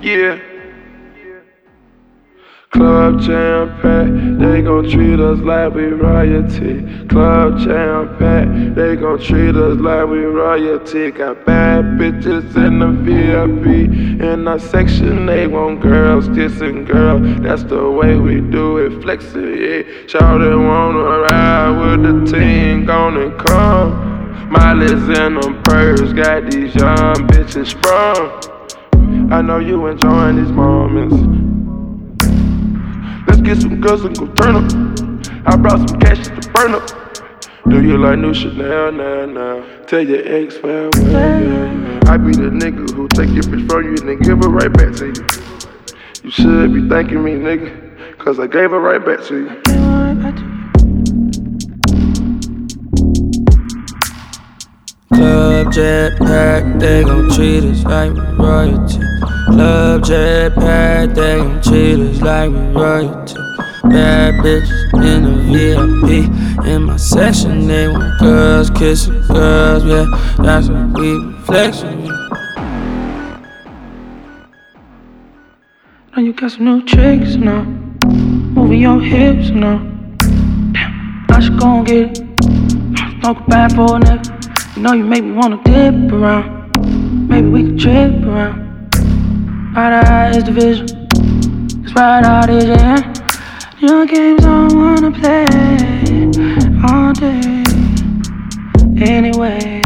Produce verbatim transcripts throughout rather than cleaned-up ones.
Yeah. Club jam packed, they gon' treat us like we royalty. Club jam packed, they gon' treat us like we royalty. Got bad bitches in the V I P. In our section, they want girls kissing girls. That's the way we do it, flex it, yeah. Shawty wanna ride with the team, gonna come. Miley's in them purse, got these young bitches sprung. I know you enjoying these moments. Let's get some girls and go turn up. I brought some cash to burn up. Do you like new Chanel now, now? Tell your ex farewell, yeah. I be the nigga who take your bitch from you and then give her right back to you. You should be thanking me, nigga, cause I gave her right back to you. Club jet pack, they gon' treat us like we royalty. Club jet pack, they gon' treat us like we royalty. Bad bitches in the V I P. In my section, they want girls kissing girls, yeah. That's what we be flexing. Now you got some new tricks now, moving your hips now. Damn, I should gon' get it. Smoke bad for a nigga. You know you make me wanna dip around. Maybe we could trip around. Right out is the vision. It's right out is your hand. Your games I wanna play all day. Anyway,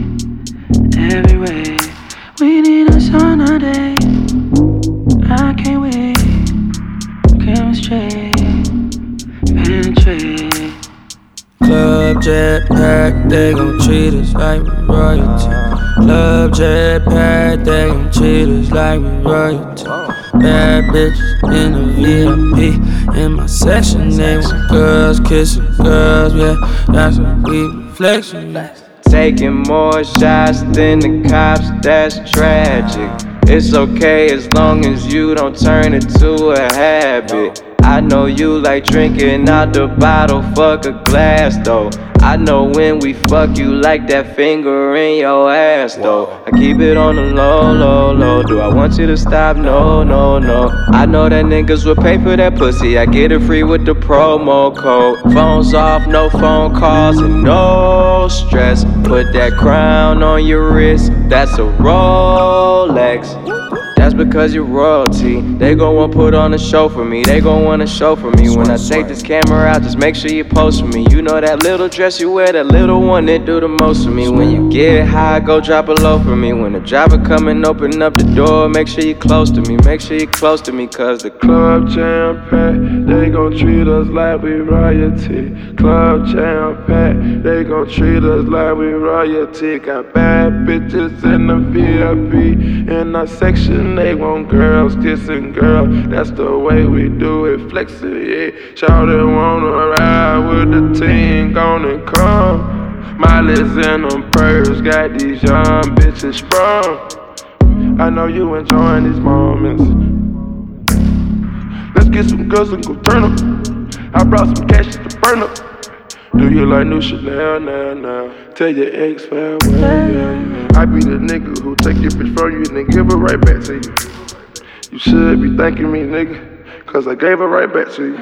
every way. We need a sunny day. I can't wait. Chemistry, penetrate. Club jet pack, they gon' treat us like we royalty. Club jet pack, they gon' treat us like we royalty. Bad bitches in the V I P. In my section, they want girls kissing girls, yeah. That's what we be flexing. Taking more shots than the cops, that's tragic. It's okay as long as you don't turn it to a habit. I know you like drinking out the bottle, fuck a glass though. I know when we fuck you like that finger in your ass though. I keep it on the low, low, low. Do I want you to stop? No, no, no. I know that niggas will pay for that pussy. I get it free with the promo code. Phones off, no phone calls and no stress. Put that crown on your wrist, that's a Rolex. That's because you're royalty. They gon' wanna put on a show for me. They gon' wanna show for me. When I take this camera out, just make sure you post for me. You know that little dress you wear, that little one that do the most for me. When you get high, go drop a low for me. When the driver come and open up the door, make sure you close to me. Make sure you close to me, cause the club jam packed, they gon' treat us like we royalty. Club jam packed, they gon' treat us like we royalty. Got bad bitches in the V I P. In our section, they want girls kissing girls. That's the way we do it, flex it, yeah. Shawty wanna ride with the team, gonna come. Miley's in them purse, got these young bitches sprung. I know you enjoying these moments. Let's get some girls and go turn up. I brought some cash to burn up. Do you like new Chanel now, now? Tell your ex farewell, yeah. I be the nigga who take your bitch from you and then give her right back to you. You should be thanking me, nigga, cause I gave her right back to you.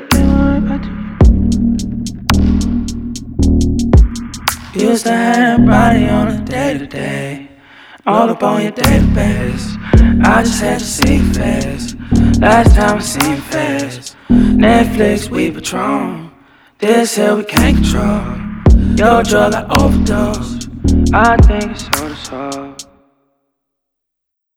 You used to have that body on a day-to-day, all up on your database. I just had to see you fast. Last time I seen you fast. Netflix, we Patron. This here we can't control. Your drug I overdose. I think it's all the soul.